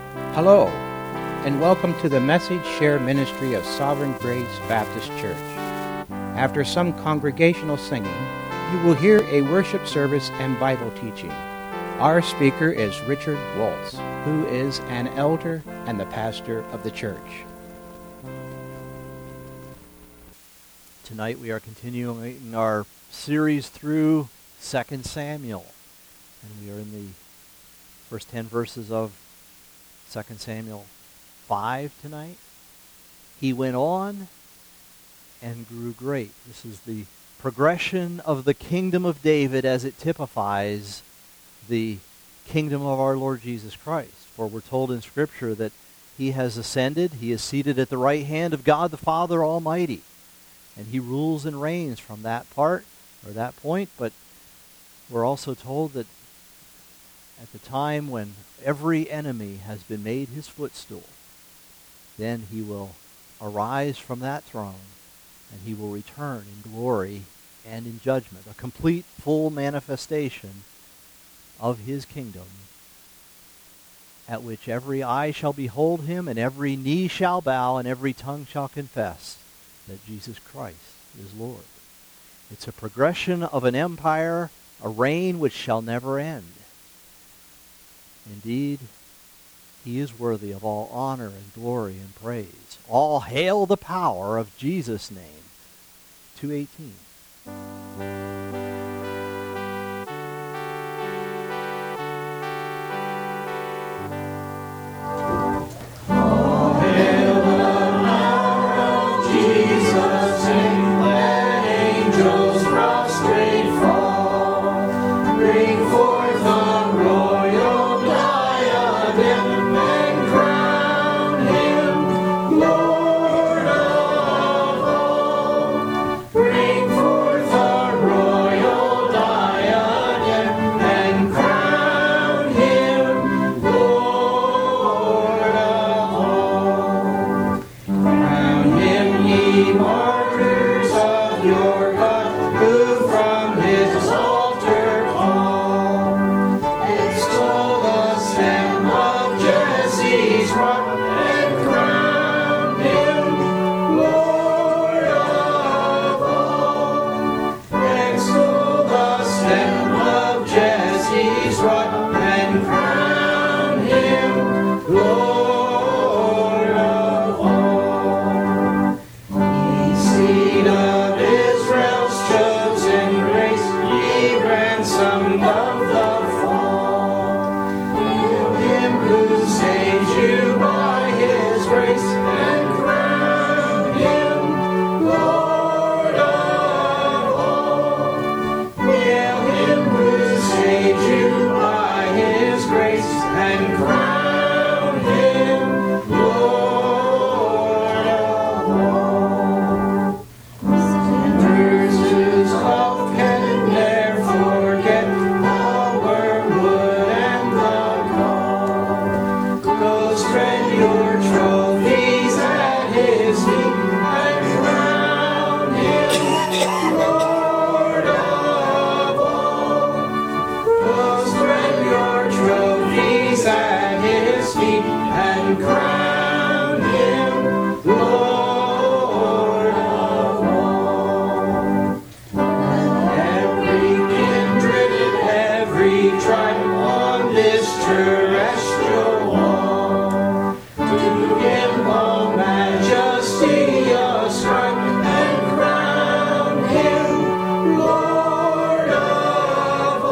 Hello, and welcome to the Message Share Ministry of Sovereign Grace Baptist Church. After some congregational singing, you will hear a worship service and Bible teaching. Our speaker is Richard Waltz, who is an elder and the pastor of the church. Tonight we are continuing our series through 2 Samuel. And we are in the first 10 verses of 2 Samuel 5 tonight. He went on and grew great. This is the progression of the kingdom of David as it typifies the kingdom of our Lord Jesus Christ. For we're told in Scripture that he has ascended, he is seated at the right hand of God the Father Almighty. And he rules and reigns from that part, or that point, but we're also told that at the time when every enemy has been made his footstool, then he will arise from that throne, and he will return in glory and in judgment, a complete, full manifestation of his kingdom, at which every eye shall behold him, and every knee shall bow, and every tongue shall confess that Jesus Christ is Lord. It's a progression of an empire, a reign which shall never end. Indeed, he is worthy of all honor and glory and praise. All hail the power of Jesus' name. 2:18.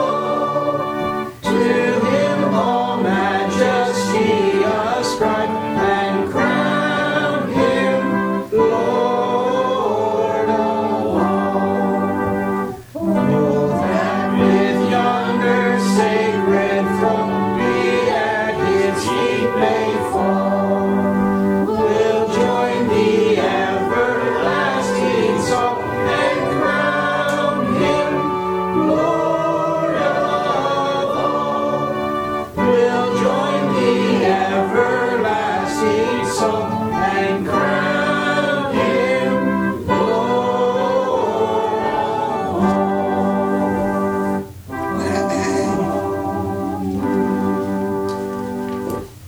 To him all majesty ascribe.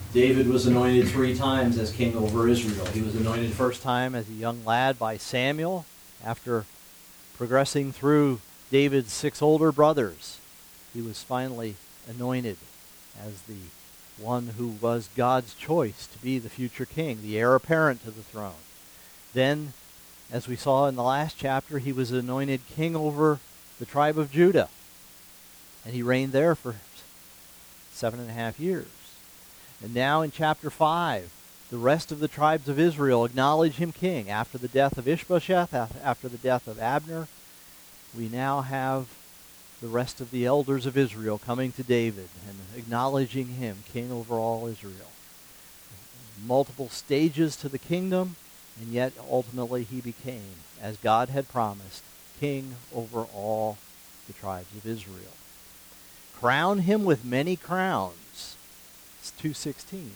David was anointed 3 times as king over Israel. He was anointed first time as a young lad by Samuel. After progressing through David's 6 older brothers, he was finally anointed as the one who was God's choice to be the future king, the heir apparent to the throne. Then, as we saw in the last chapter, he was anointed king over the tribe of Judah. And he reigned there for 7.5 years. And now in chapter 5, the rest of the tribes of Israel acknowledge him king. After the death of Ishbosheth, after the death of Abner, we now have the rest of the elders of Israel coming to David and acknowledging him king over all Israel. Multiple stages to the kingdom, and yet ultimately he became, as God had promised, king over all the tribes of Israel. Crown him with many crowns. It's 2:16.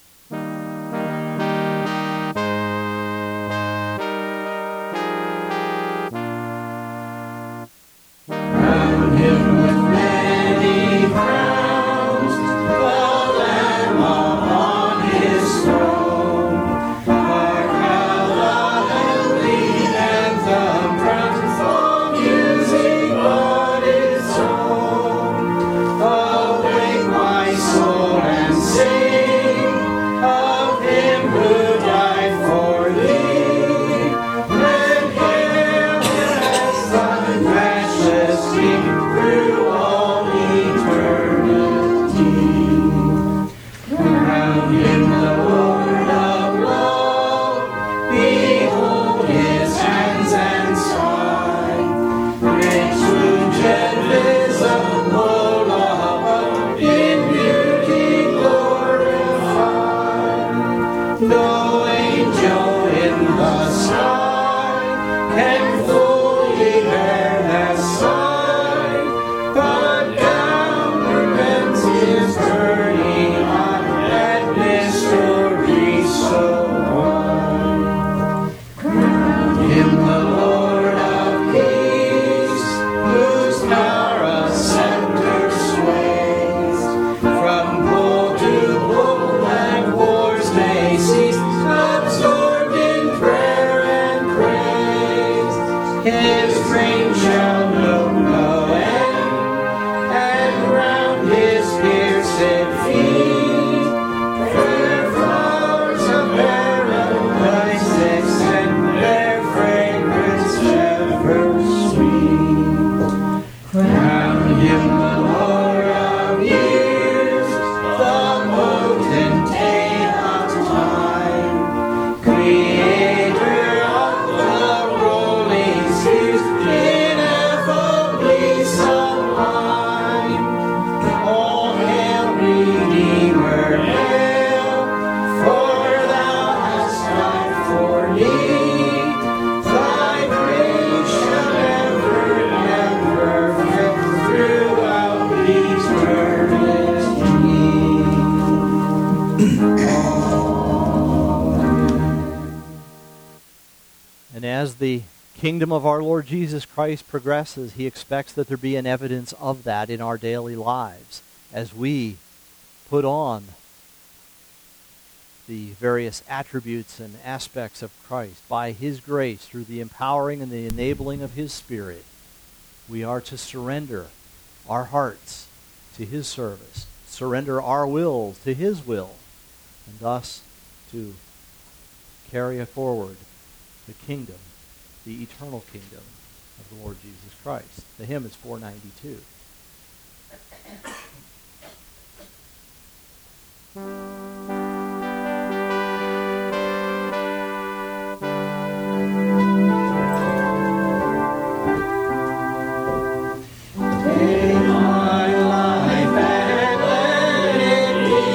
Crown him with many crowns, the Lamb upon his throne. Hark how the heavenly anthem crowns all music but its own. Awake my soul and sing of him who died for thee, and hail him as thy matchless King through all eternity. Crown him the Lord of love, behold his hands and side, rich wound and visible above, in beauty glorified. No angel in the sky can fully bear that sight, but down repents his burning heart at mystery so wide. Crown him the Lord of peace, whose power a scepter sways. From pole to pole and wars may cease, absorbed in prayer and praise. His reign shall know no end, and round his pierced feet fair flowers of paradise extend, their fragrance ever sweet. Crown him the Lord of years, the potentate of time, creator of the rolling seas, ineffably sublime. All hail, Redeemer, hail, for thou hast died for me. Thy praise shall ever, never fail throughout eternity. And as the kingdom of our Lord Jesus Christ progresses, he expects that there be an evidence of that in our daily lives as we put on the various attributes and aspects of Christ by his grace through the empowering and the enabling of his Spirit. We are to surrender our hearts to his service, surrender our wills to his will, and thus to carry forward the kingdom, the eternal kingdom of the Lord Jesus Christ. The hymn is 492. Take my life and let it be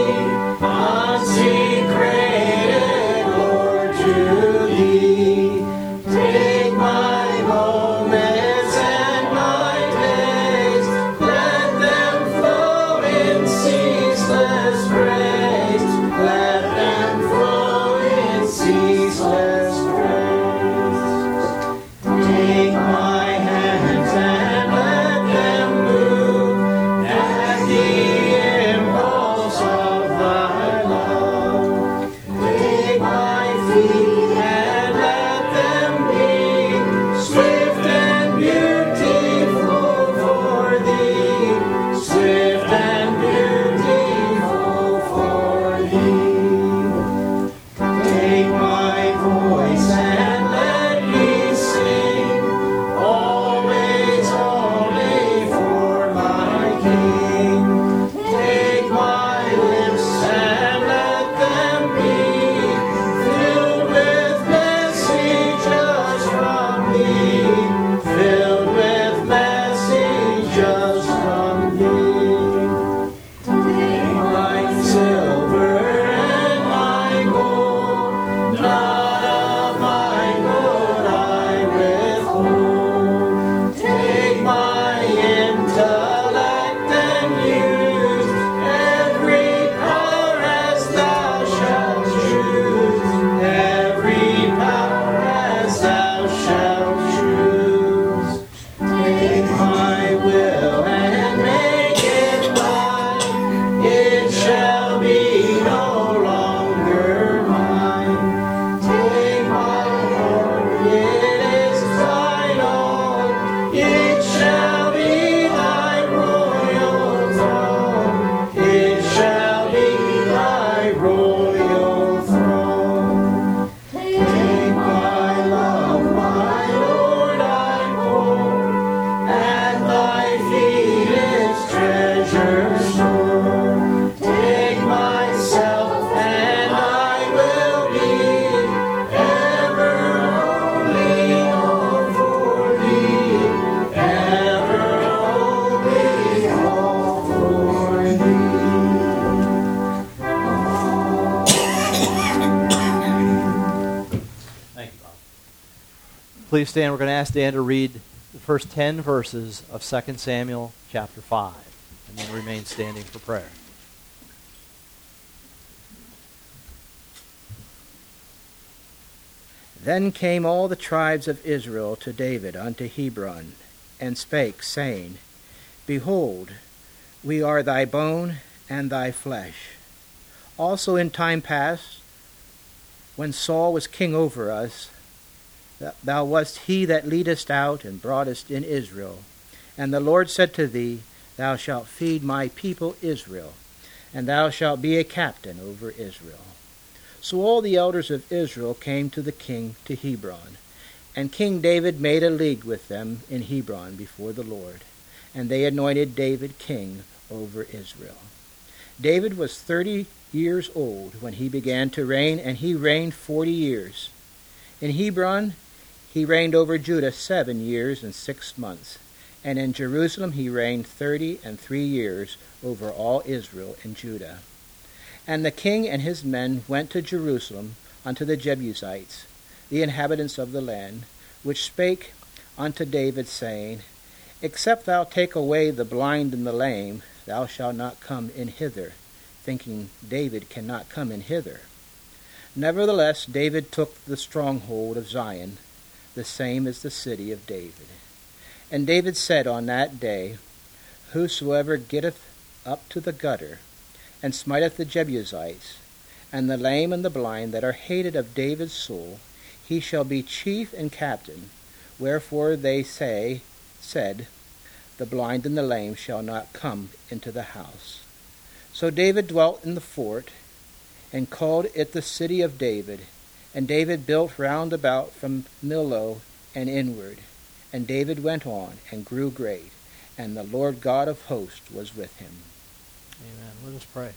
consecrated, Lord, to thee. Take my moments and my days, let them royal throne. Take my love, my Lord, I pour, and thy feet its treasure store. Take myself, and I will be ever only all for thee, ever only all for thee. Thank you, Bob. Please stand. We're going to ask Dan to read the first 10 verses of 2 Samuel chapter 5, and then remain standing for prayer. Then came all the tribes of Israel to David unto Hebron, and spake, saying, Behold, we are thy bone and thy flesh. Also in time past, when Saul was king over us, thou wast he that leadest out and broughtest in Israel. And the Lord said to thee, Thou shalt feed my people Israel, and thou shalt be a captain over Israel. So all the elders of Israel came to the king to Hebron, and King David made a league with them in Hebron before the Lord, and they anointed David king over Israel. David was 30 years old when he began to reign, and he reigned 40 years. In Hebron he reigned over Judah 7 years and 6 months, and in Jerusalem he reigned 33 years over all Israel and Judah. And the king and his men went to Jerusalem unto the Jebusites, the inhabitants of the land, which spake unto David, saying, Except thou take away the blind and the lame, thou shalt not come in hither, thinking David cannot come in hither. Nevertheless David took the stronghold of Zion, the same as the city of David. And David said on that day, Whosoever getteth up to the gutter, and smiteth the Jebusites, and the lame and the blind that are hated of David's soul, he shall be chief and captain. Wherefore they said, The blind and the lame shall not come into the house. So David dwelt in the fort, and called it the city of David. And David built round about from Millo and inward. And David went on and grew great, and the Lord God of hosts was with him. Amen. Let us pray.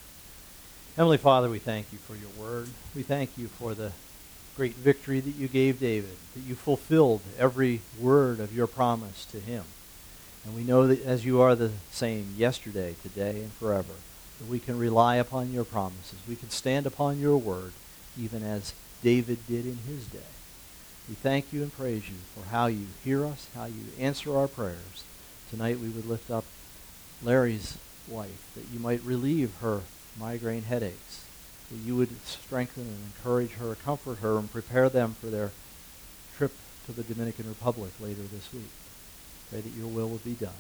Heavenly Father, we thank you for your word. We thank you for the great victory that you gave David, that you fulfilled every word of your promise to him. And we know that as you are the same yesterday, today, and forever, that we can rely upon your promises. We can stand upon your word, even as David did in his day. We thank you and praise you for how you hear us, how you answer our prayers. Tonight we would lift up Larry's wife, that you might relieve her migraine headaches, that you would strengthen and encourage her, comfort her, and prepare them for their trip to the Dominican Republic later this week. Pray that your will be done.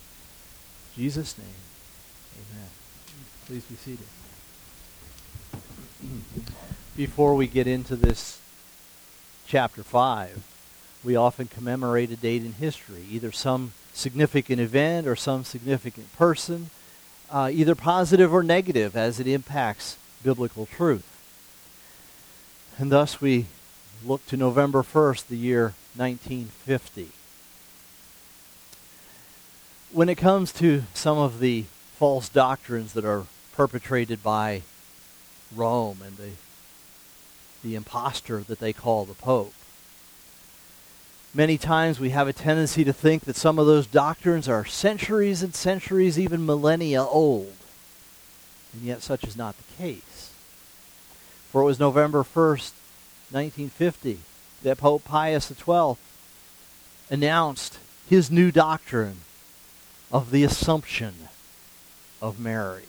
In Jesus' name, amen. Please be seated. Before we get into this chapter 5, we often commemorate a date in history, either some significant event or some significant person, either positive or negative as it impacts biblical truth. And thus we look to November 1st, the year 1950. When it comes to some of the false doctrines that are perpetrated by Rome and the impostor that they call the Pope, many times we have a tendency to think that some of those doctrines are centuries and centuries, even millennia old. And yet such is not the case. For it was November 1st, 1950, that Pope Pius XII announced his new doctrine of the Assumption of Mary.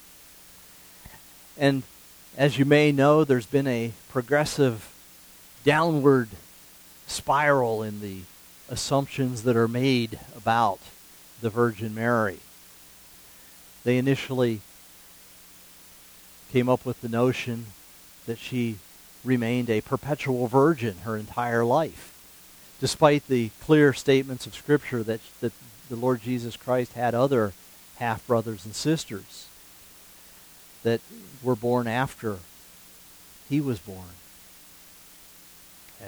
And as you may know, there's been a progressive downward spiral in the assumptions that are made about the Virgin Mary. They initially came up with the notion that she remained a perpetual virgin her entire life, despite the clear statements of Scripture that the Lord Jesus Christ had other half-brothers and sisters. that were born after he was born. And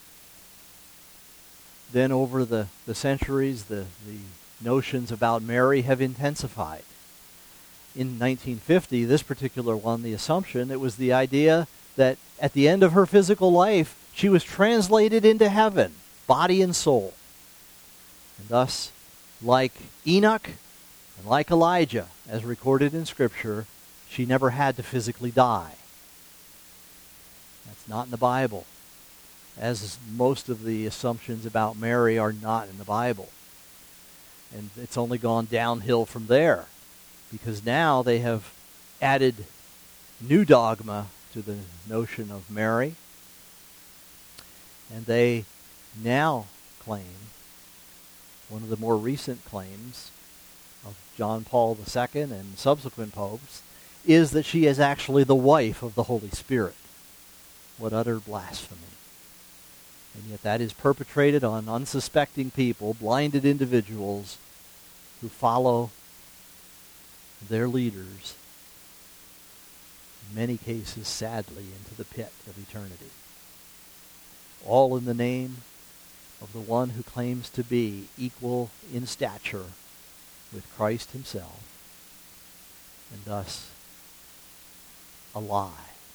then over the centuries, the notions about Mary have intensified. In 1950, this particular one, the assumption, it was the idea that at the end of her physical life, she was translated into heaven, body and soul. And thus, like Enoch and like Elijah, as recorded in Scripture, she never had to physically die. That's not in the Bible, as most of the assumptions about Mary are not in the Bible. And it's only gone downhill from there, because now they have added new dogma to the notion of Mary. And they now claim, one of the more recent claims of John Paul II and subsequent popes, is that she is actually the wife of the Holy Spirit. What utter blasphemy. And yet that is perpetrated on unsuspecting people, blinded individuals who follow their leaders, in many cases, sadly, into the pit of eternity. All in the name of the one who claims to be equal in stature with Christ himself, and thus a lie.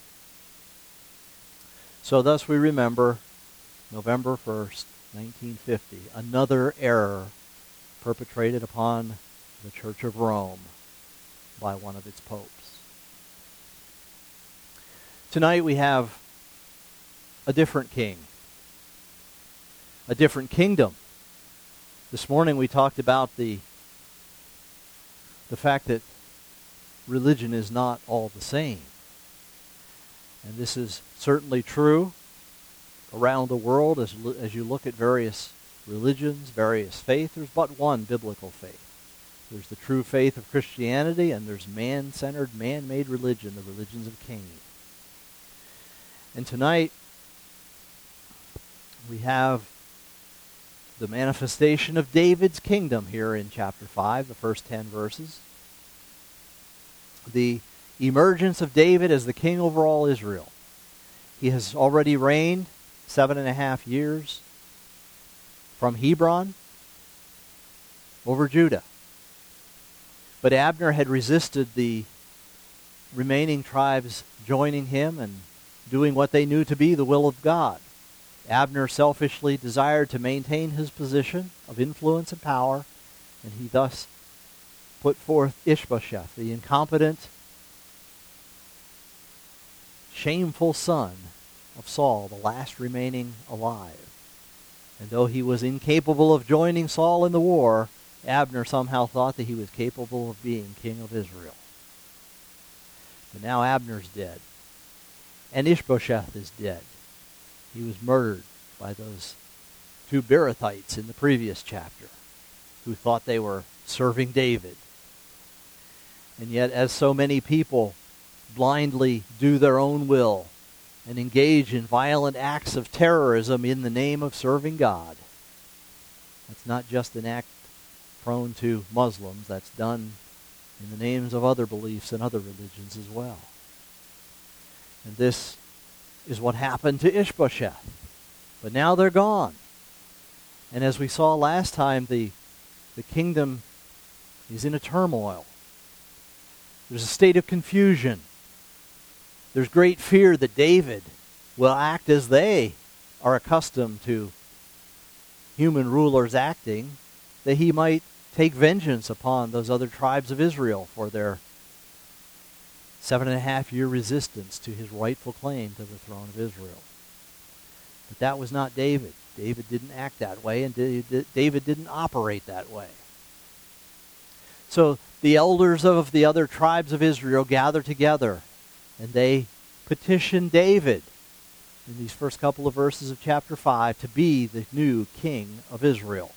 So thus we remember November 1st, 1950, another error perpetrated upon the Church of Rome by one of its popes. Tonight we have a different king, a different kingdom. This morning we talked about the fact that religion is not all the same. And this is certainly true around the world as you look at various religions, various faiths. There's but one biblical faith. There's the true faith of Christianity, and there's man-centered, man-made religion, the religions of Cain. And tonight, we have the manifestation of David's kingdom here in chapter 5, the first 10 verses. The emergence of David as the king over all Israel. He has already reigned 7.5 years from Hebron over Judah. But Abner had resisted the remaining tribes joining him and doing what they knew to be the will of God. Abner selfishly desired to maintain his position of influence and power, and he thus put forth Ishbosheth, the incompetent, shameful son of Saul, the last remaining alive. And though he was incapable of joining Saul in the war, Abner somehow thought that he was capable of being king of Israel. But now Abner's dead, and Ishbosheth is dead. He was murdered by those two Beerothites in the previous chapter who thought they were serving David. And yet, as so many people blindly do their own will and engage in violent acts of terrorism in the name of serving God, that's not just an act prone to Muslims. That's done in the names of other beliefs and other religions as well. And this is what happened to Ishbosheth. But now they're gone. And as we saw last time, the kingdom is in a turmoil. There's a state of confusion. There's great fear that David will act as they are accustomed to human rulers acting, that he might take vengeance upon those other tribes of Israel for their 7.5-year resistance to his rightful claim to the throne of Israel. But that was not David. David didn't act that way, and David didn't operate that way. So the elders of the other tribes of Israel gather together, and they petition David in these first couple of verses of chapter 5 to be the new king of Israel.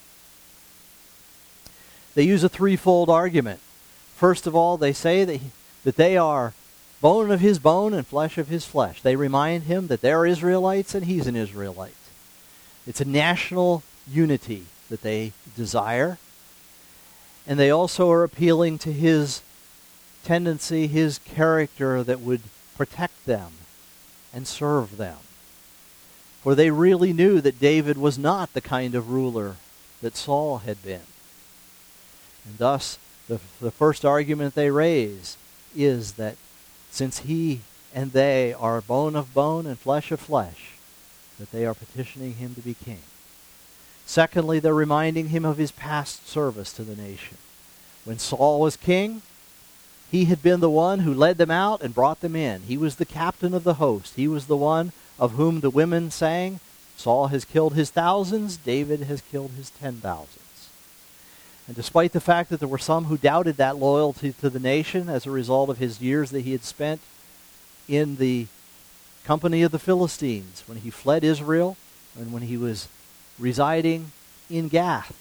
They use a threefold argument. First of all, they say that they are bone of his bone and flesh of his flesh. They remind him that they're Israelites and he's an Israelite. It's a national unity that they desire. And they also are appealing to his tendency, his character that would protect them and serve them. For they really knew that David was not the kind of ruler that Saul had been. And thus, the first argument they raise is that since he and they are bone of bone and flesh of flesh, that they are petitioning him to be king. Secondly, they're reminding him of his past service to the nation. When Saul was king, he had been the one who led them out and brought them in. He was the captain of the host. He was the one of whom the women sang, Saul has killed his thousands, David has killed his 10,000s. And despite the fact that there were some who doubted that loyalty to the nation as a result of his years that he had spent in the company of the Philistines, when he fled Israel and when he was residing in Gath,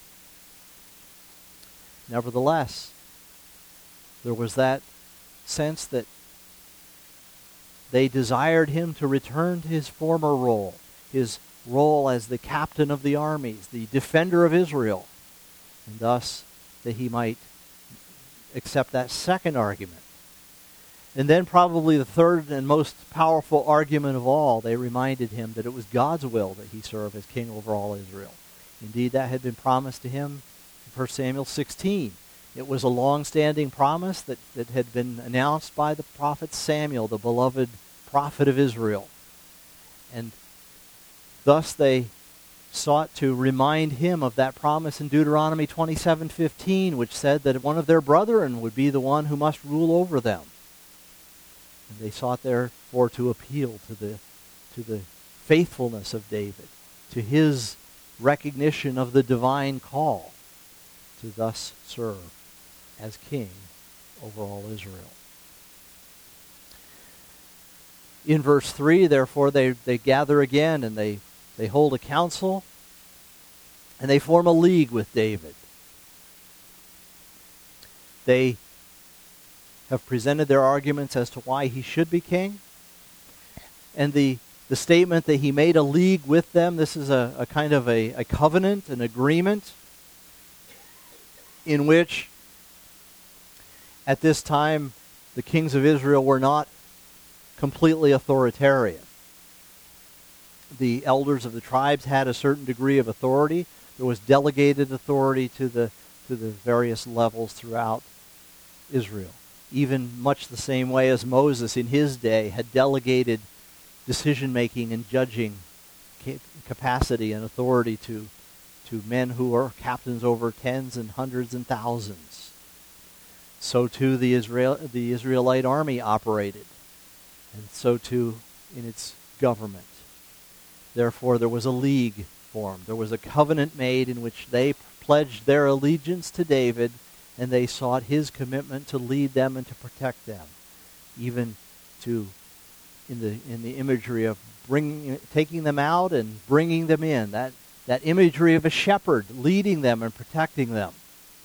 nevertheless, there was that sense that they desired him to return to his former role, his role as the captain of the armies, the defender of Israel, and thus that he might accept that second argument. And then probably the third and most powerful argument of all, they reminded him that it was God's will that he serve as king over all Israel. Indeed, that had been promised to him in 1 Samuel 16. It was a long-standing promise that had been announced by the prophet Samuel, the beloved prophet of Israel. And thus they sought to remind him of that promise in Deuteronomy 27:15, which said that one of their brethren would be the one who must rule over them. And they sought therefore to appeal to the faithfulness of David, to his recognition of the divine call to thus serve as king over all Israel. In verse 3, therefore, they gather again and they hold a council and they form a league with David. They have presented their arguments as to why he should be king. And the statement that he made a league with them, this is a kind of a covenant, an agreement, in which at this time the kings of Israel were not completely authoritarian. The elders of the tribes had a certain degree of authority. There was delegated authority to the various levels throughout Israel. Even much the same way as Moses in his day had delegated decision-making and judging capacity and authority to men who were captains over tens and hundreds and thousands. So too the Israelite army operated, and so too in its government. Therefore there was a league formed. There was a covenant made in which they pledged their allegiance to David, and they sought his commitment to lead them and to protect them, even to in the imagery of taking them out and bringing them in. That imagery of a shepherd leading them and protecting them.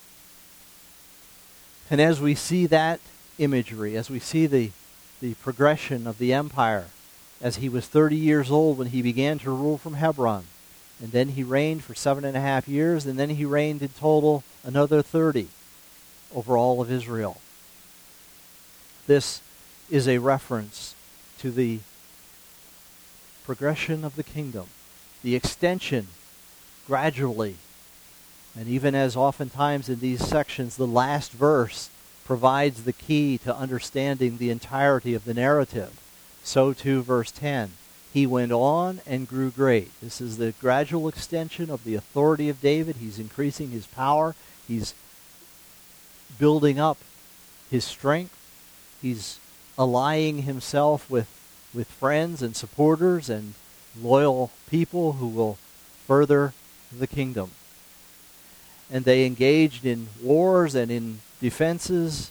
And as we see that imagery, as we see the progression of the empire, as he was 30 years old when he began to rule from Hebron, and then he reigned for 7.5 years, and then he reigned in total another 30 over all of Israel. This is a reference to the progression of the kingdom, the extension gradually, and even as oftentimes in these sections, the last verse provides the key to understanding the entirety of the narrative. So too verse 10, he went on and grew great. This is the gradual extension of the authority of David. He's increasing his power. He's building up his strength. He's allying himself with friends and supporters and loyal people who will further the kingdom. And they engaged in wars and in defenses,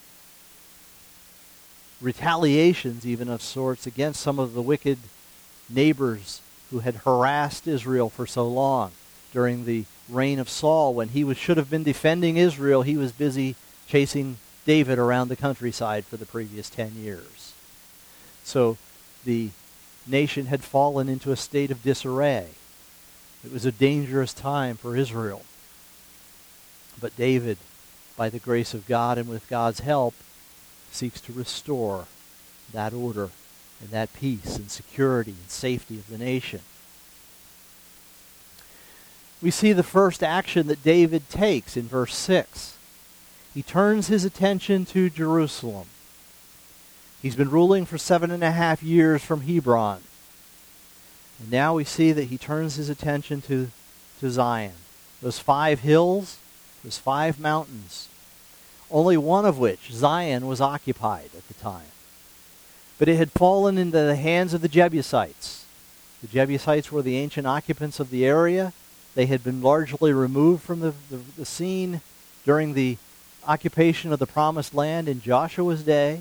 retaliations even of sorts, against some of the wicked neighbors who had harassed Israel for so long. During the reign of Saul, when he should have been defending Israel, he was busy chasing David around the countryside for the previous 10 years. So the nation had fallen into a state of disarray. It was a dangerous time for Israel. But David, by the grace of God and with God's help, seeks to restore that order and that peace and security and safety of the nation. We see the first action that David takes in verse 6. He turns his attention to Jerusalem. He's been ruling for 7.5 years from Hebron. And now we see that he turns his attention to Zion. Those 5 hills, those 5 mountains, only one of which, Zion, was occupied at the time. But it had fallen into the hands of the Jebusites. The Jebusites were the ancient occupants of the area. They had been largely removed from the scene during the occupation of the Promised Land in Joshua's day.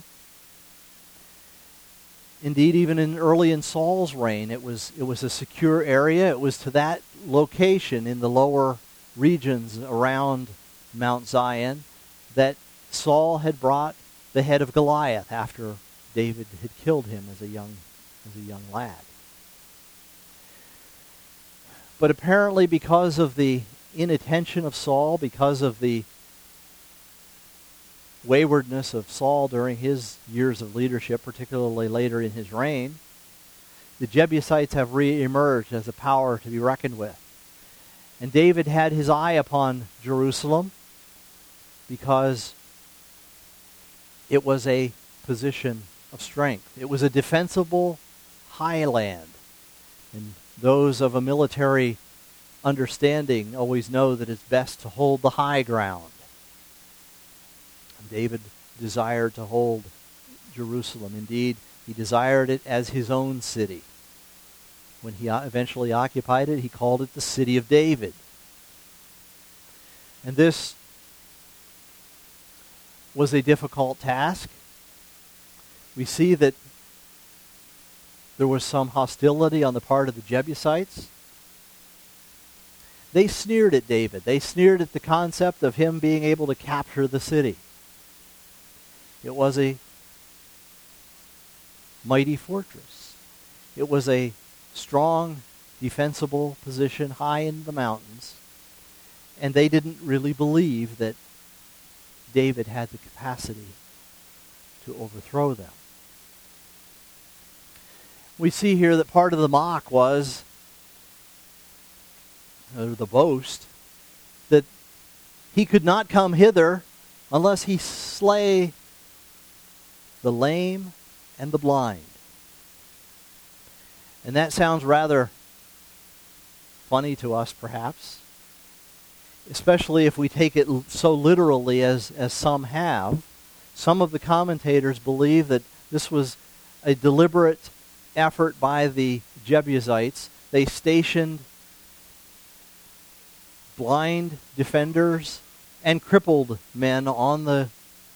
Indeed, even early in Saul's reign, it was a secure area. It was to that location in the lower regions around Mount Zion that Saul had brought the head of Goliath after David had killed him as a young lad. But apparently, because of the inattention of Saul, because of the waywardness of Saul during his years of leadership, particularly later in his reign, the Jebusites have re-emerged as a power to be reckoned with. And David had his eye upon Jerusalem because it was a position of strength. It was a defensible highland. And those of a military understanding always know that it's best to hold the high ground. And David desired to hold Jerusalem. Indeed, he desired it as his own city. When he eventually occupied it, he called it the City of David. And this was a difficult task. We see that there was some hostility on the part of the Jebusites. They sneered at David. They sneered at the concept of him being able to capture the city. It was a mighty fortress. It was a strong, defensible position high in the mountains. And they didn't really believe that David had the capacity to overthrow them. We see here that part of the mock was, or the boast, that he could not come hither unless he slay the lame and the blind. And that sounds rather funny to us, perhaps, especially if we take it so literally as some have. Some of the commentators believe that this was a deliberate effort by the Jebusites. They stationed blind defenders and crippled men on the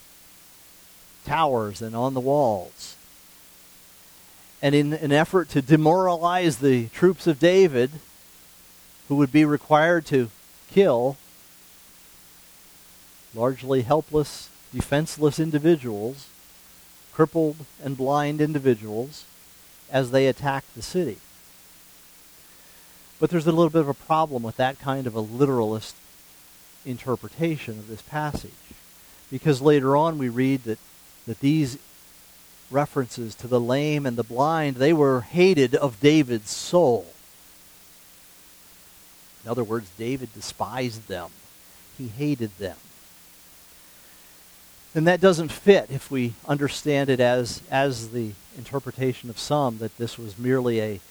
towers and on the walls. And in an effort to demoralize the troops of David, who would be required to kill largely helpless, defenseless individuals, crippled and blind individuals, as they attacked the city. But there's a little bit of a problem with that kind of a literalist interpretation of this passage. Because later on we read that these references to the lame and the blind, they were hated of David's soul. In other words, David despised them. He hated them. And that doesn't fit if we understand it as the interpretation of some, that this was merely a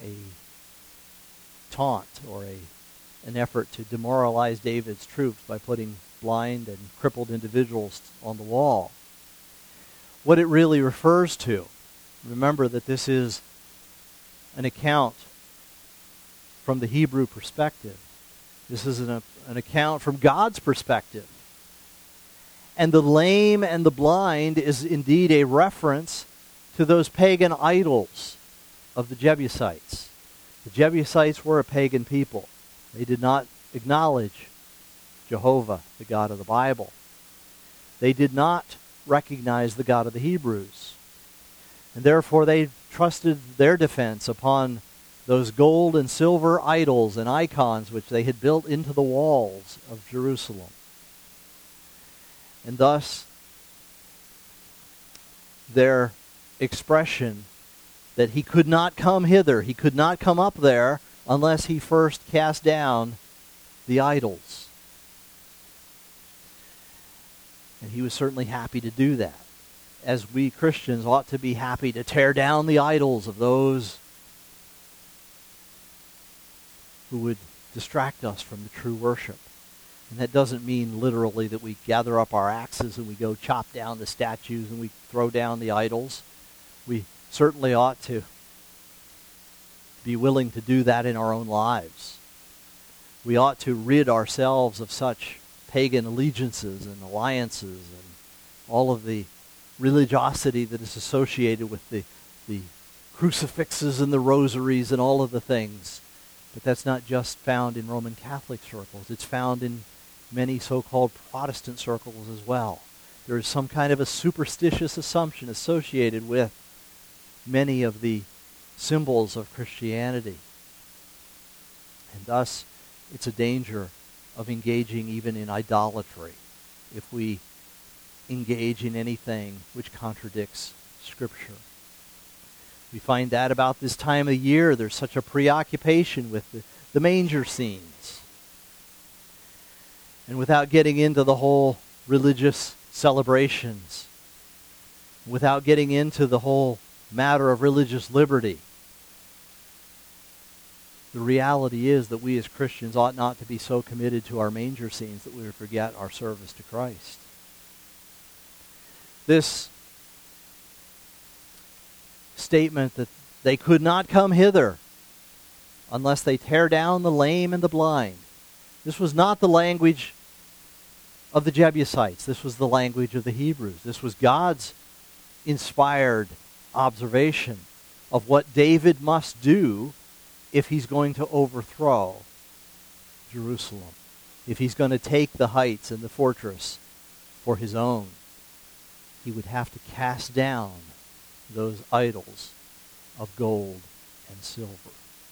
taunt or an effort to demoralize David's troops by putting blind and crippled individuals on the wall. What it really refers to, remember that this is an account from the Hebrew perspective. This is an account from God's perspective. And the lame and the blind is indeed a reference to those pagan idols of the Jebusites. The Jebusites were a pagan people. They did not acknowledge Jehovah, the God of the Bible. They did not recognize the God of the Hebrews. And therefore they trusted their defense upon those gold and silver idols and icons which they had built into the walls of Jerusalem. And thus, their expression that he could not come hither, he could not come up there unless he first cast down the idols. And he was certainly happy to do that, as we Christians ought to be happy to tear down the idols of those who would distract us from the true worship. And that doesn't mean literally that we gather up our axes and we go chop down the statues and we throw down the idols. We certainly ought to be willing to do that in our own lives. We ought to rid ourselves of such pagan allegiances and alliances and all of the religiosity that is associated with the crucifixes and the rosaries and all of the things. But that's not just found in Roman Catholic circles. It's found in many so-called Protestant circles as well. There is some kind of a superstitious assumption associated with many of the symbols of Christianity. And thus, it's a danger of engaging even in idolatry if we engage in anything which contradicts Scripture. We find that about this time of year, there's such a preoccupation with the manger scenes. And without getting into the whole religious celebrations, without getting into the whole matter of religious liberty, the reality is that we as Christians ought not to be so committed to our manger scenes that we would forget our service to Christ. This statement that they could not come hither unless they tear down the lame and the blind. This was not the language of the Jebusites. This was the language of the Hebrews. This was God's inspired observation of what David must do if he's going to overthrow Jerusalem, if he's going to take the heights and the fortress for his own. He would have to cast down those idols of gold and silver.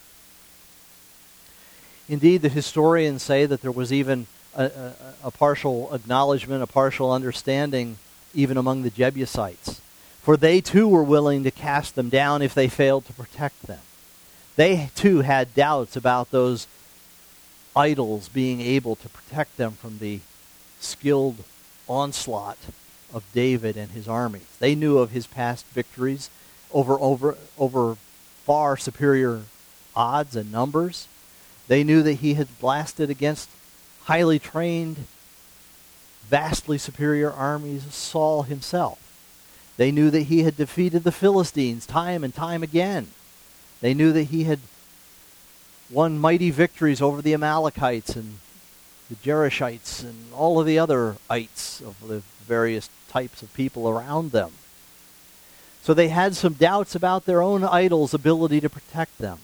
Indeed, the historians say that there was even a partial acknowledgement, a partial understanding even among the Jebusites. For they too were willing to cast them down if they failed to protect them. They too had doubts about those idols being able to protect them from the skilled onslaught of David and his armies. They knew of his past victories over far superior odds and numbers. They knew that he had blasted against highly trained, vastly superior armies of Saul himself. They knew that he had defeated the Philistines time and time again. They knew that he had won mighty victories over the Amalekites and the Jerishites and all of the other ites of the various types of people around them. So they had some doubts about their own idols' ability to protect them.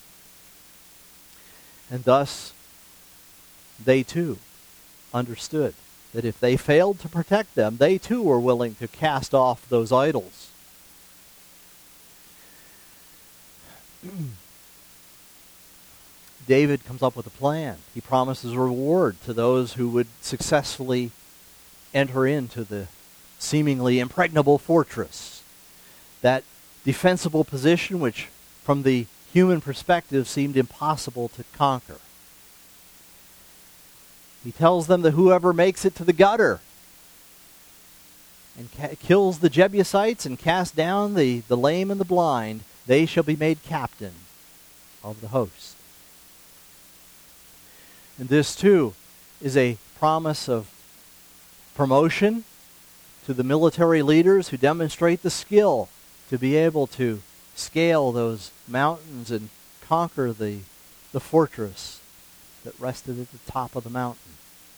And thus, they too understood that if they failed to protect them, they too were willing to cast off those idols. David comes up with a plan. He promises a reward to those who would successfully enter into the seemingly impregnable fortress, that defensible position which, from the human perspective, seemed impossible to conquer. He tells them that whoever makes it to the gutter and kills the Jebusites and casts down the lame and the blind, they shall be made captain of the host. And this too is a promise of promotion to the military leaders who demonstrate the skill to be able to scale those mountains and conquer the fortress that rested at the top of the mountain.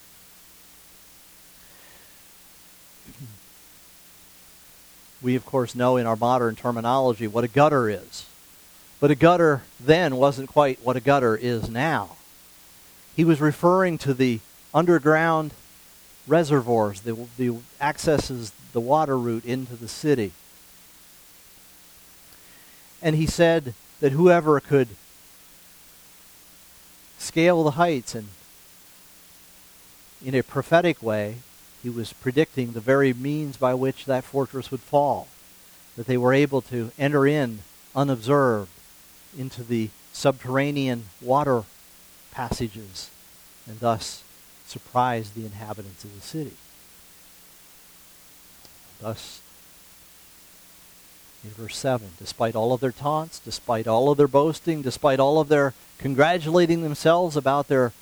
We, of course, know in our modern terminology what a gutter is. But a gutter then wasn't quite what a gutter is now. He was referring to the underground reservoirs, the accesses, the water route into the city. And he said that whoever could scale the heights, and in a prophetic way, he was predicting the very means by which that fortress would fall. that they were able to enter in unobserved into the subterranean water passages and thus surprise the inhabitants of the city. Thus, in verse 7, despite all of their taunts, despite all of their boasting, despite all of their congratulating themselves about their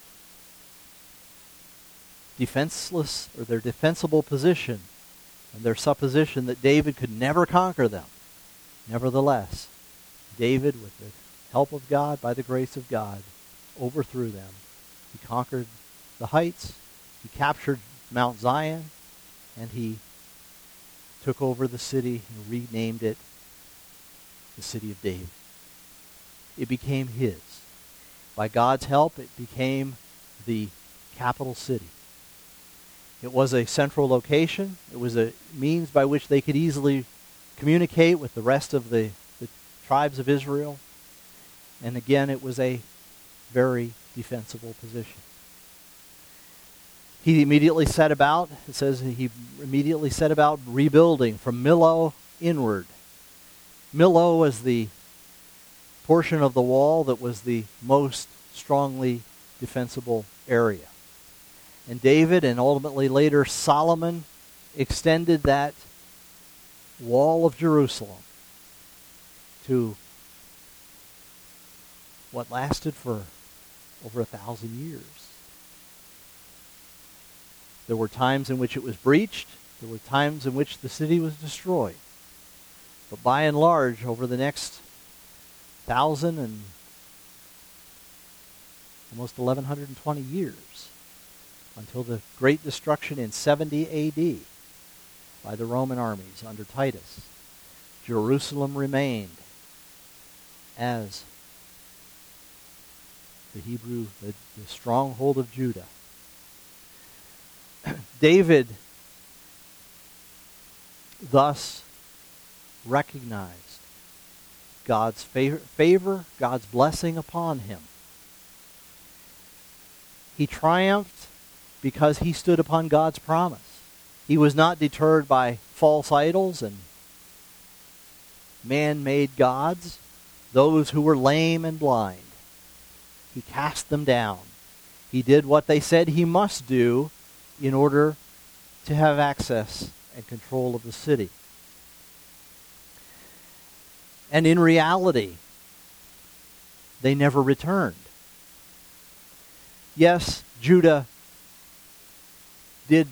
defenseless or their defensible position and their supposition that David could never conquer them, nevertheless, David, with the help of God, by the grace of God, overthrew them. He conquered the heights, he captured Mount Zion, and he took over the city and renamed it the City of David. It became his. By God's help, it became the capital city. It was a central location. It was a means by which they could easily communicate with the rest of the tribes of Israel. And again, it was a very defensible position. He immediately set about, it says he immediately set about rebuilding from Millo inward. Millo was the portion of the wall that was the most strongly defensible area. And David, and ultimately later Solomon, extended that wall of Jerusalem to what lasted for over 1,000 years. There were times in which it was breached. There were times in which the city was destroyed. But by and large, over the next 1,000 and almost 1,120 years, until the great destruction in 70 A.D. by the Roman armies under Titus, Jerusalem remained as the stronghold of Judah. David thus recognized God's favor, God's blessing upon him. He triumphed because he stood upon God's promise. He was not deterred by false idols and man-made gods, those who were lame and blind. He cast them down. He did what they said he must do in order to have access and control of the city. And in reality, they never returned. Yes, Judah did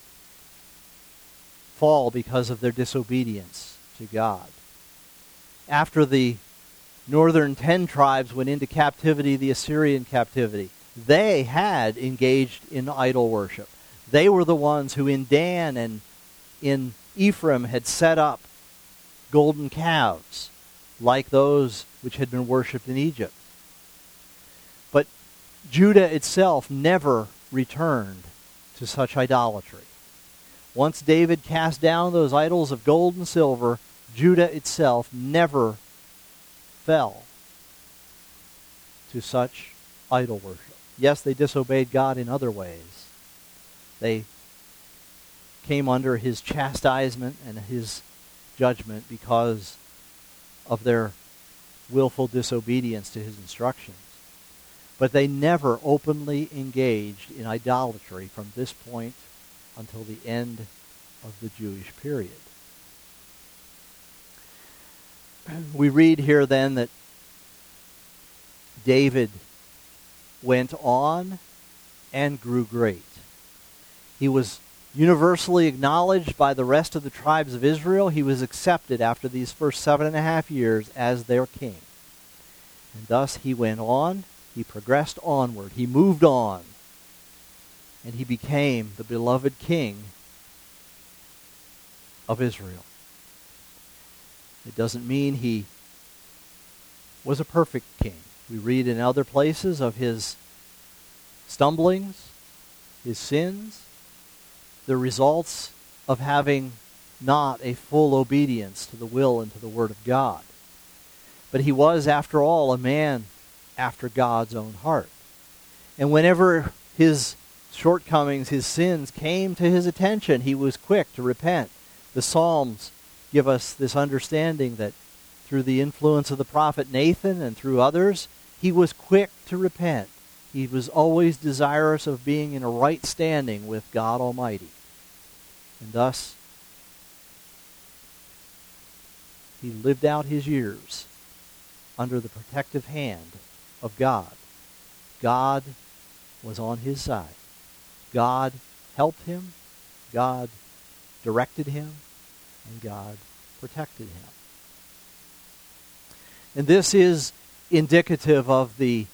fall because of their disobedience to God. After the northern 10 tribes went into captivity, the Assyrian captivity, they had engaged in idol worship. They were the ones who in Dan and in Ephraim had set up golden calves like those which had been worshipped in Egypt. But Judah itself never returned to such idolatry. Once David cast down those idols of gold and silver, Judah itself never fell to such idol worship. Yes, they disobeyed God in other ways. They came under his chastisement and his judgment because of their willful disobedience to his instructions. But they never openly engaged in idolatry from this point until the end of the Jewish period. We read here then that David went on and grew great. He was universally acknowledged by the rest of the tribes of Israel. He was accepted after these first 7.5 years as their king. And thus he went on, he progressed onward, he moved on, and he became the beloved king of Israel. It doesn't mean he was a perfect king. We read in other places of his stumblings, his sins, the results of having not a full obedience to the will and to the word of God. But he was, after all, a man after God's own heart. And whenever his shortcomings, his sins came to his attention, he was quick to repent. The Psalms give us this understanding that through the influence of the prophet Nathan and through others, he was quick to repent. He was always desirous of being in a right standing with God Almighty. And thus, he lived out his years under the protective hand of God. God was on his side. God helped him. God directed him. And God protected him. And this is indicative of the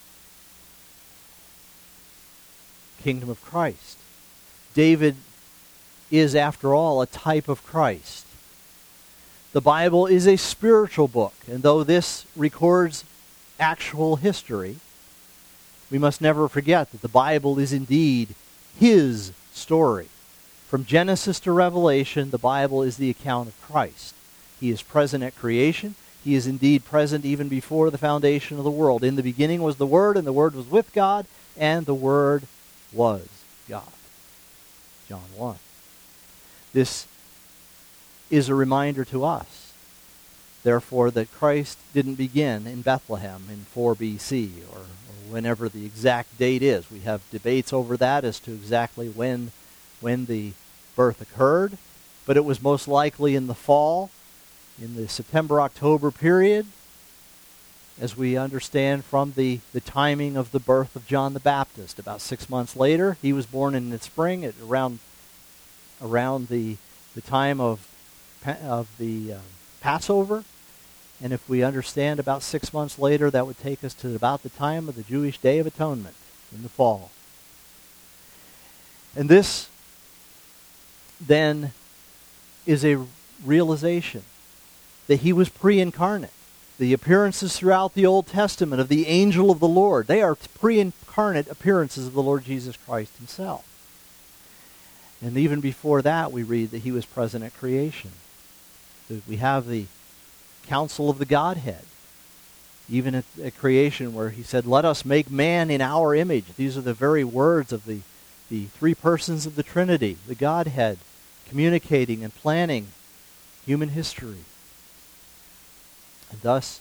kingdom of Christ. David is, after all, a type of Christ. The Bible is a spiritual book, and though this records actual history, we must never forget that the Bible is indeed his story. From Genesis to Revelation, the Bible is the account of Christ. He is present at creation. He is indeed present even before the foundation of the world. In the beginning was the Word, and the Word was with God, and the Word was God. John 1. This is a reminder to us, therefore, that Christ didn't begin in Bethlehem in 4 BC or whenever the exact date is. We have debates over that as to exactly when the birth occurred, but it was most likely in the fall, in the September-October period, as we understand from the timing of the birth of John the Baptist. About 6 months later, he was born in the spring at around the time of the Passover. And if we understand about 6 months later, that would take us to about the time of the Jewish Day of Atonement in the fall. And this then is a realization that he was pre-incarnate. The appearances throughout the Old Testament of the angel of the Lord, they are pre-incarnate appearances of the Lord Jesus Christ himself. And even before that, we read that he was present at creation. We have the counsel of the Godhead, even at creation, where he said, "Let us make man in our image." These are the very words of the three persons of the Trinity, the Godhead, communicating and planning human history. And thus,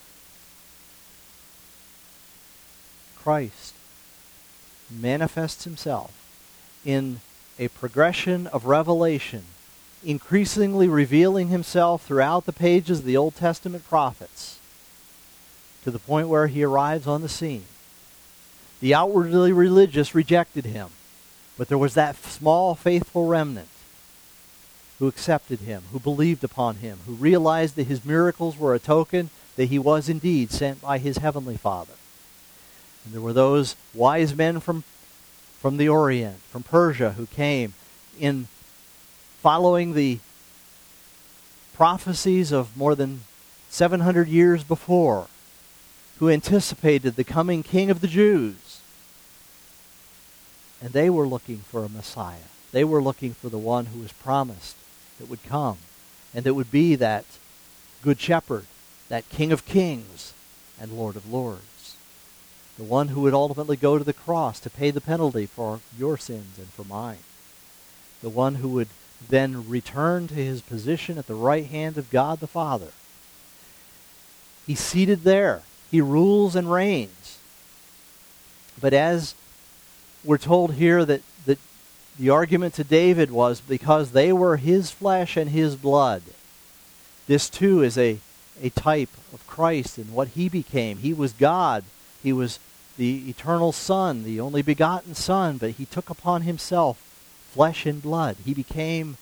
Christ manifests himself in a progression of revelation, increasingly revealing himself throughout the pages of the Old Testament prophets, to the point where he arrives on the scene. The outwardly religious rejected him, but there was that small faithful remnant who accepted him, who believed upon him, who realized that his miracles were a token that he was indeed sent by his heavenly Father. And there were those wise men from the Orient, from Persia, who came in following the prophecies of more than 700 years before, who anticipated the coming King of the Jews. And they were looking for a Messiah. They were looking for the one who was promised that would come, and that would be that Good Shepherd, that King of Kings and Lord of Lords, the one who would ultimately go to the cross to pay the penalty for your sins and for mine, the one who would then return to his position at the right hand of God the Father. He's seated there. He rules and reigns. But as we're told here that the argument to David was because they were his flesh and his blood. This too is a type of Christ and what he became. He was God. He was the eternal Son, the only begotten Son, but he took upon himself flesh and blood. He became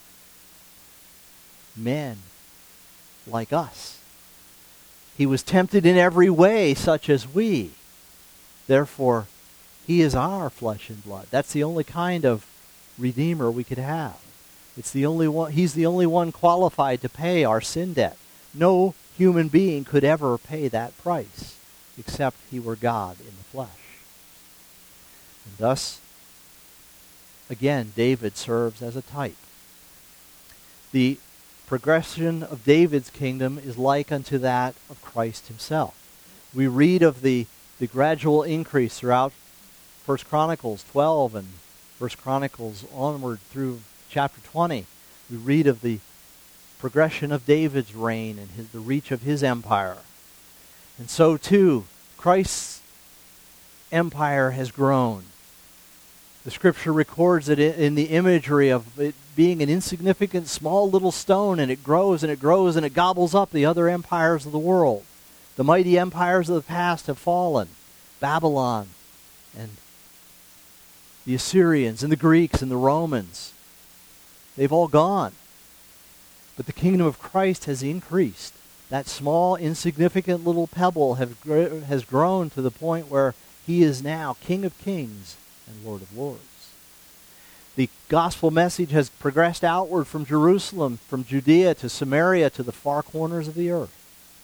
men like us. He was tempted in every way, such as we. Therefore, he is our flesh and blood. That's the only kind of Redeemer we could have. It's the only one. He's the only one qualified to pay our sin debt. No human being could ever pay that price, except he were God in the flesh. And thus, again, David serves as a type. The progression of David's kingdom is like unto that of Christ himself. We read of the gradual increase throughout 1 Chronicles 12 and 1 Chronicles onward through chapter 20. We read of the progression of David's reign and the reach of his empire. And so too, Christ's empire has grown. The Scripture records it in the imagery of it being an insignificant small little stone, and it grows and it grows and it gobbles up the other empires of the world. The mighty empires of the past have fallen. Babylon and the Assyrians and the Greeks and the Romans. They've all gone. But the kingdom of Christ has increased. That small, insignificant little pebble has grown to the point where he is now King of Kings and Lord of Lords. The gospel message has progressed outward from Jerusalem, from Judea to Samaria to the far corners of the earth.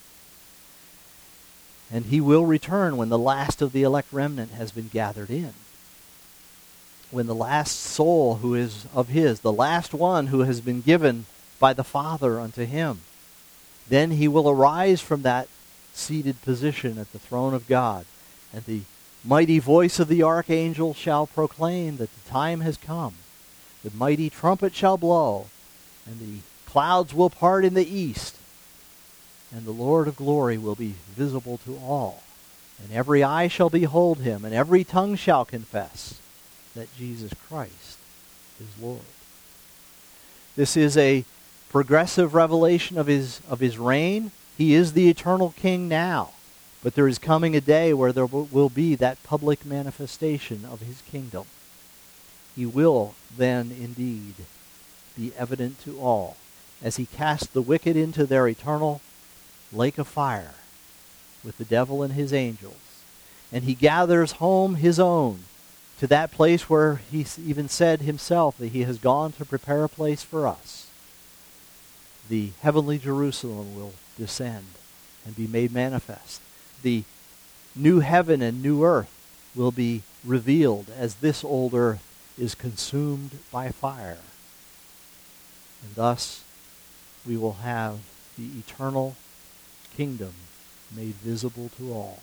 And he will return when the last of the elect remnant has been gathered in. When the last soul who is of his, the last one who has been given by the Father unto him, then he will arise from that seated position at the throne of God, and the mighty voice of the archangel shall proclaim that the time has come. The mighty trumpet shall blow, and the clouds will part in the east, and the Lord of glory will be visible to all. And every eye shall behold him, and every tongue shall confess that Jesus Christ is Lord. This is a progressive revelation of his reign. He is the eternal king now. But there is coming a day where there will be that public manifestation of his kingdom. He will then indeed be evident to all as he casts the wicked into their eternal lake of fire with the devil and his angels. And he gathers home his own to that place where he even said himself that he has gone to prepare a place for us. The heavenly Jerusalem will descend and be made manifest. The new heaven and new earth will be revealed as this old earth is consumed by fire. And thus we will have the eternal kingdom made visible to all.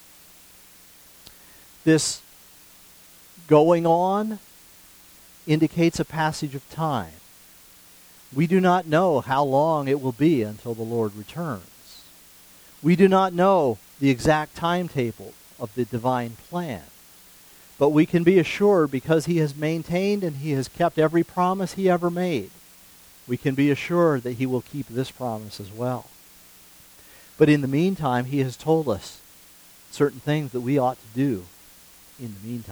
This going on indicates a passage of time. We do not know how long it will be until the Lord returns. We do not know the exact timetable of the divine plan. But we can be assured, because he has maintained and he has kept every promise he ever made, we can be assured that he will keep this promise as well. But in the meantime, he has told us certain things that we ought to do in the meantime.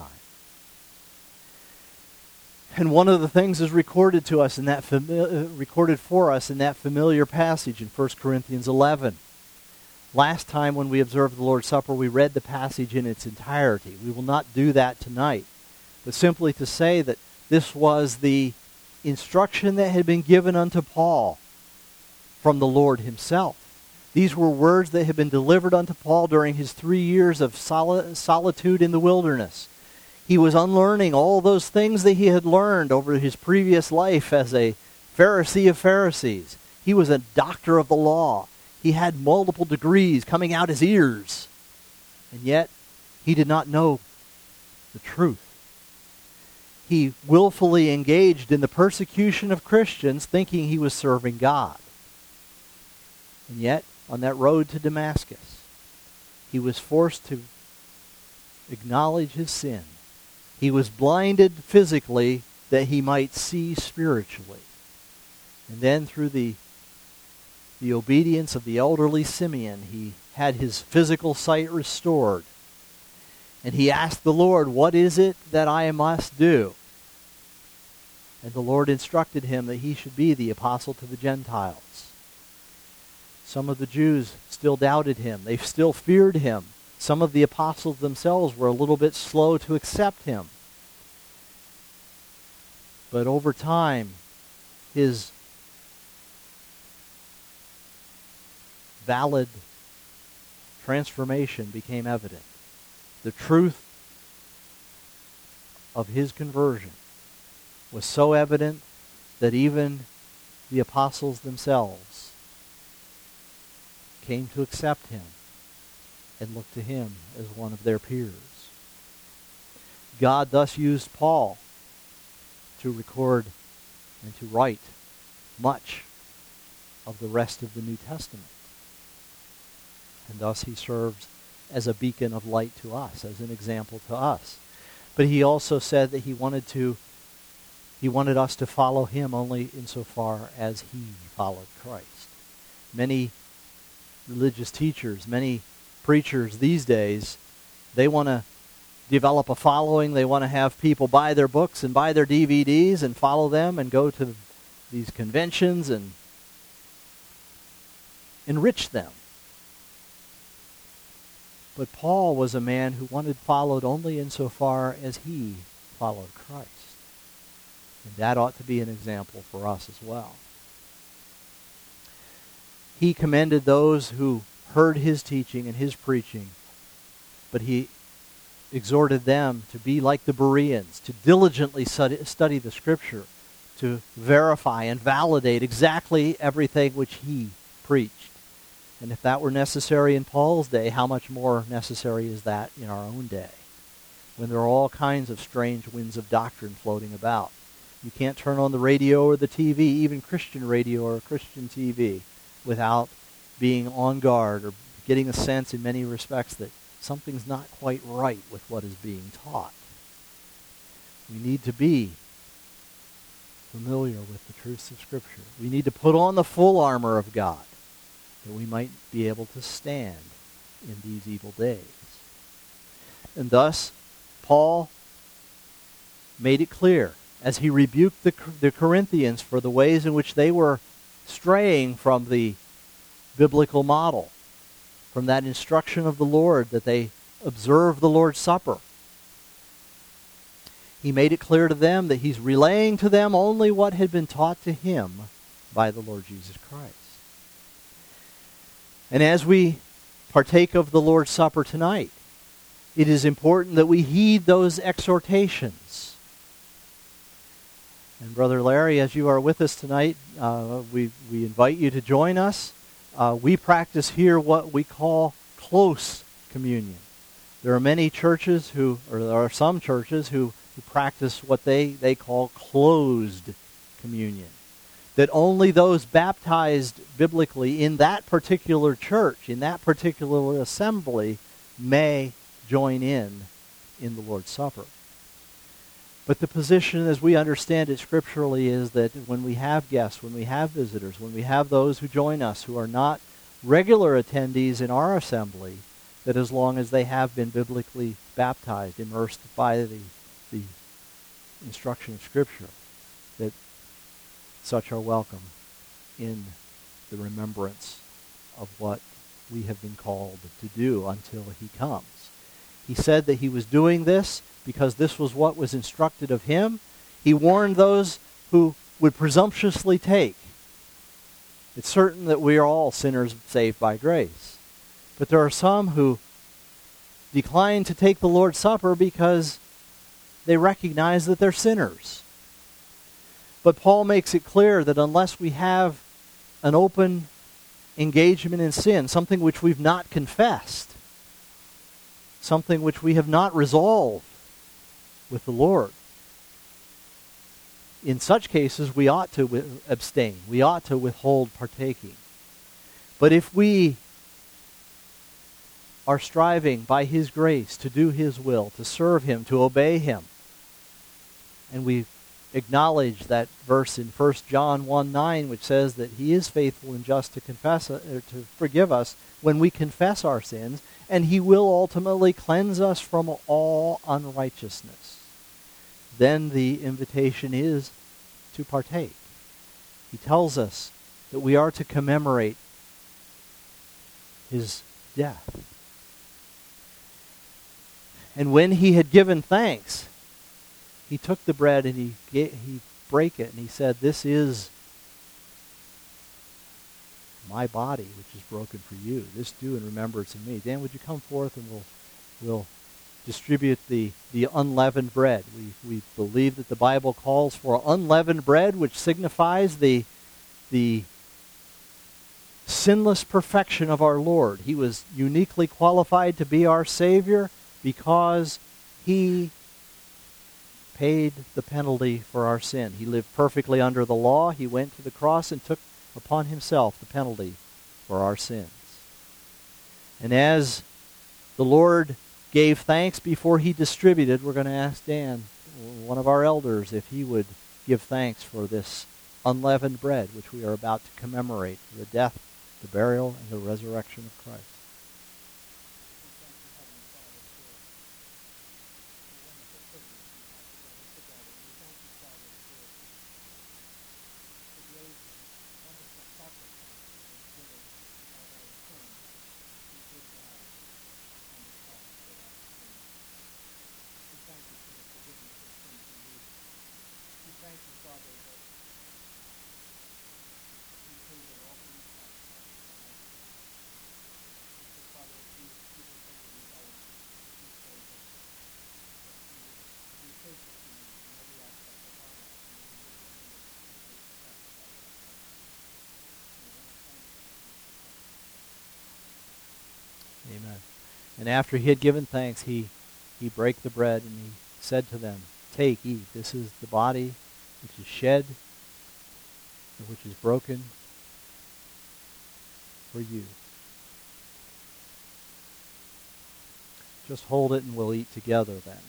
And one of the things is recorded to us in that recorded for us in that familiar passage in 1 Corinthians 11. Last time when we observed the Lord's Supper, we read the passage in its entirety. We will not do that tonight, but simply to say that this was the instruction that had been given unto Paul from the Lord himself. These were words that had been delivered unto Paul during his 3 years of solitude in the wilderness. He was unlearning all those things that he had learned over his previous life as a Pharisee of Pharisees. He was a doctor of the law. He had multiple degrees coming out his ears. And yet, he did not know the truth. He willfully engaged in the persecution of Christians, thinking he was serving God. And yet, on that road to Damascus, he was forced to acknowledge his sin. He was blinded physically that he might see spiritually. And then through the obedience of the elderly Simeon, he had his physical sight restored. And he asked the Lord, "What is it that I must do?" And the Lord instructed him that he should be the apostle to the Gentiles. Some of the Jews still doubted him. They still feared him. Some of the apostles themselves were a little bit slow to accept him. But over time, his valid transformation became evident. The truth of his conversion was so evident that even the apostles themselves came to accept him and look to him as one of their peers. God thus used Paul to record and to write much of the rest of the New Testament. And thus he serves as a beacon of light to us, as an example to us. But he also said that he wanted us to follow him only insofar as he followed Christ. Many religious teachers, many preachers these days, they want to develop a following. They want to have people buy their books and buy their DVDs and follow them and go to these conventions and enrich them. But Paul was a man who followed only insofar as he followed Christ. And that ought to be an example for us as well. He commended those who heard his teaching and his preaching, but he exhorted them to be like the Bereans, to diligently study the Scripture, to verify and validate exactly everything which he preached. And if that were necessary in Paul's day, how much more necessary is that in our own day, when there are all kinds of strange winds of doctrine floating about? You can't turn on the radio or the TV, even Christian radio or Christian TV, without being on guard or getting a sense in many respects that something's not quite right with what is being taught. We need to be familiar with the truths of Scripture. We need to put on the full armor of God, that we might be able to stand in these evil days. And thus, Paul made it clear, as he rebuked the Corinthians for the ways in which they were straying from the biblical model, from that instruction of the Lord that they observe the Lord's Supper. He made it clear to them that he's relaying to them only what had been taught to him by the Lord Jesus Christ. And as we partake of the Lord's Supper tonight, it is important that we heed those exhortations. And Brother Larry, as you are with us tonight, we invite you to join us. We practice here what we call close communion. There are many churches there are some churches who practice what they call closed communion. That only those baptized biblically in that particular church, in that particular assembly, may join in the Lord's Supper. But the position, as we understand it scripturally, is that when we have guests, when we have visitors, when we have those who join us who are not regular attendees in our assembly, that as long as they have been biblically baptized, immersed by the instruction of Scripture, that such are welcome in the remembrance of what we have been called to do until he comes. He said that he was doing this because this was what was instructed of him. He warned those who would presumptuously take. It's certain that we are all sinners saved by grace. But there are some who decline to take the Lord's Supper because they recognize that they're sinners. But Paul makes it clear that unless we have an open engagement in sin, something which we've not confessed, something which we have not resolved with the Lord, in such cases we ought to abstain. We ought to withhold partaking. But if we are striving by his grace to do his will, to serve him, to obey him, and we acknowledge that verse in 1 John 1:9, which says that he is faithful and just to to forgive us when we confess our sins, and he will ultimately cleanse us from all unrighteousness. Then the invitation is to partake. He tells us that we are to commemorate his death. And when he had given thanks, he took the bread and he brake it and he said, "This is my body, which is broken for you. This do in remembrance of me." Dan, would you come forth and we'll distribute the unleavened bread. We believe that the Bible calls for unleavened bread, which signifies the sinless perfection of our Lord. He was uniquely qualified to be our Savior because he paid the penalty for our sin. He lived perfectly under the law. He went to the cross and took upon himself the penalty for our sins. And as the Lord gave thanks before he distributed, we're going to ask Dan, one of our elders, if he would give thanks for this unleavened bread which we are about to commemorate, the death, the burial, and the resurrection of Christ. Amen. And after he had given thanks, he brake the bread, and he said to them, "Take, eat. This is the body which is shed, and which is broken for you." Just hold it, and we'll eat together then.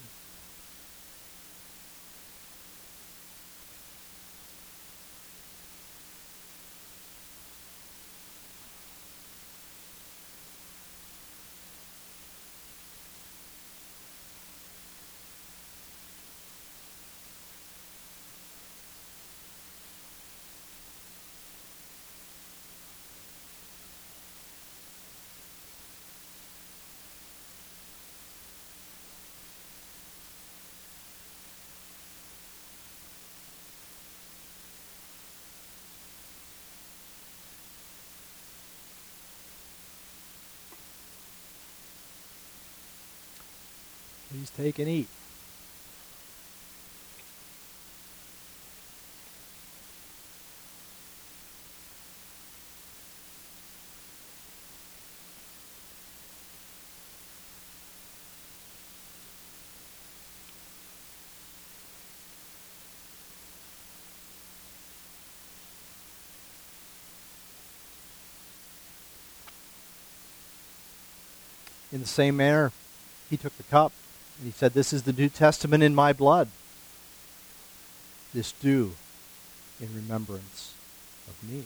Please take and eat. In the same manner, he took the cup, and he said, "This is the New Testament in my blood. This do in remembrance of me."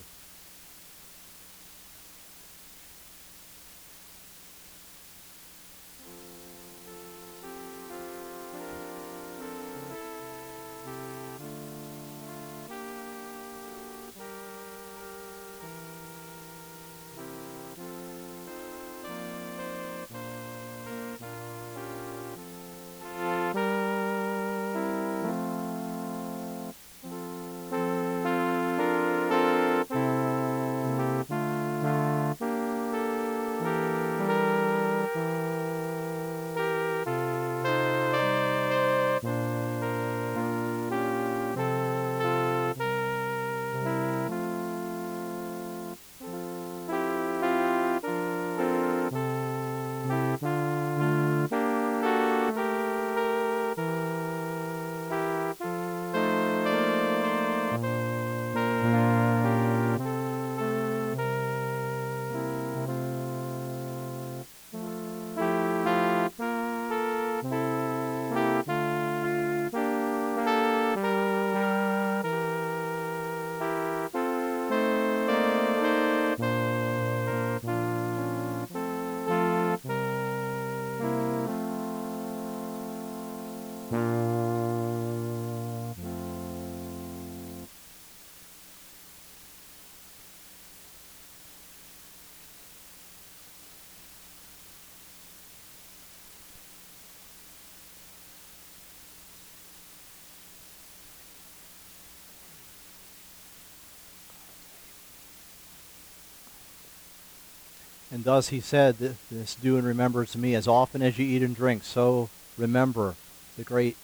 And thus he said, "This do in remembrance of me. As often as you eat and drink, so remember the great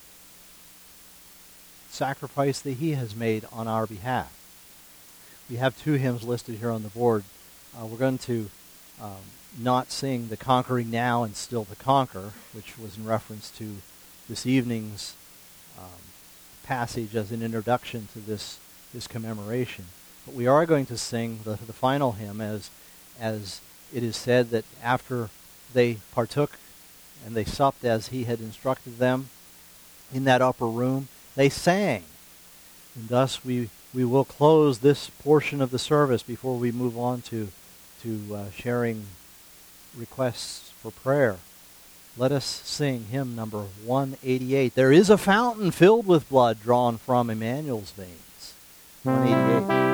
sacrifice that he has made on our behalf." We have two hymns listed here on the board. We're going to not sing "The Conquering Now" and "Still to Conquer," which was in reference to this evening's passage as an introduction to this commemoration. But we are going to sing the final hymn as it is said that after they partook and they supped as he had instructed them in that upper room, they sang. And thus we will close this portion of the service before we move on to sharing requests for prayer. Let us sing hymn number 188. There is a fountain filled with blood drawn from Emmanuel's veins. 188.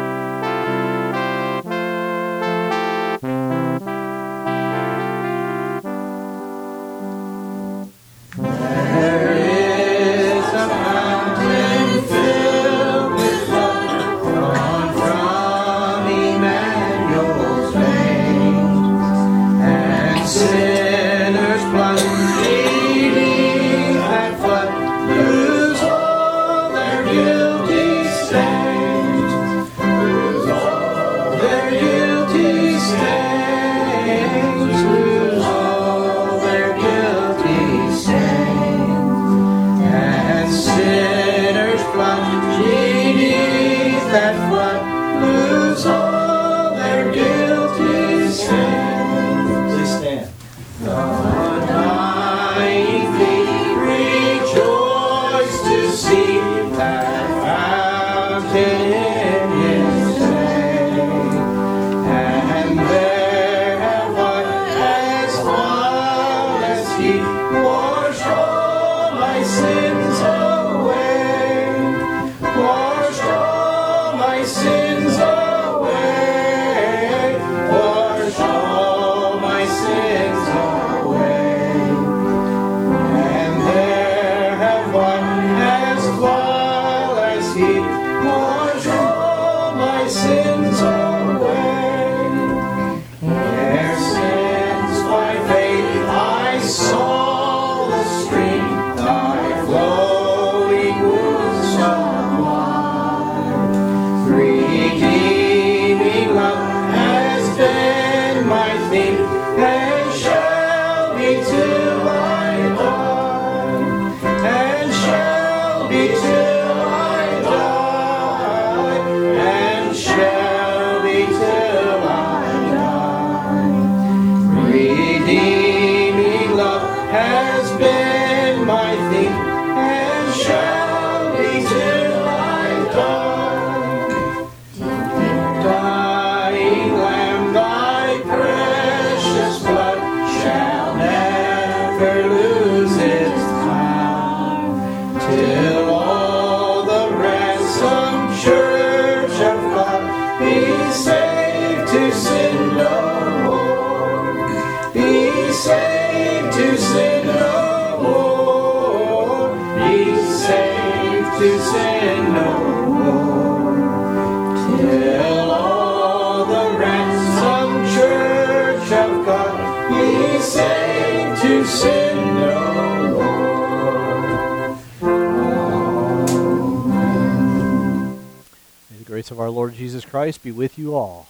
Of our Lord Jesus Christ be with you all.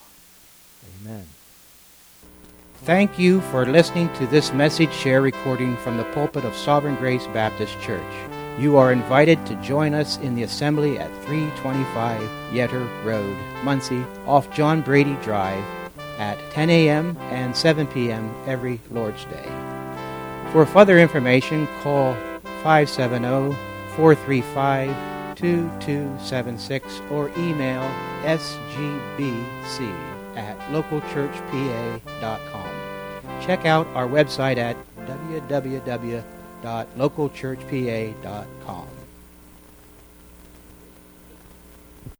Amen. Thank you for listening to this message share recording from the pulpit of Sovereign Grace Baptist Church. You are invited to join us in the assembly at 325 Yetter Road, Muncie, off John Brady Drive at 10 a.m. and 7 p.m. every Lord's Day. For further information, call 570-435-2276 or email sgbc@localchurchpa.com. Check out our website at www.localchurchpa.com.